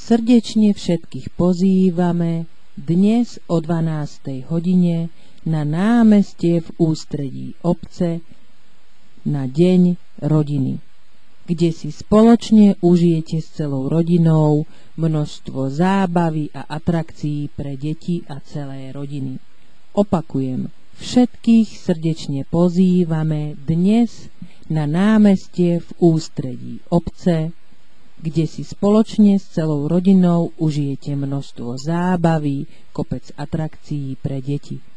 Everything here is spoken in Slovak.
Srdečne všetkých pozývame dnes o 12. hodine na námestie v ústredí obce na Deň rodiny, kde si spoločne užijete s celou rodinou množstvo zábavy a atrakcií pre deti a celé rodiny. Opakujem, všetkých srdečne pozývame dnes na námestie v ústredí obce, kde si spoločne s celou rodinou užijete množstvo zábavy, kopec atrakcií pre deti.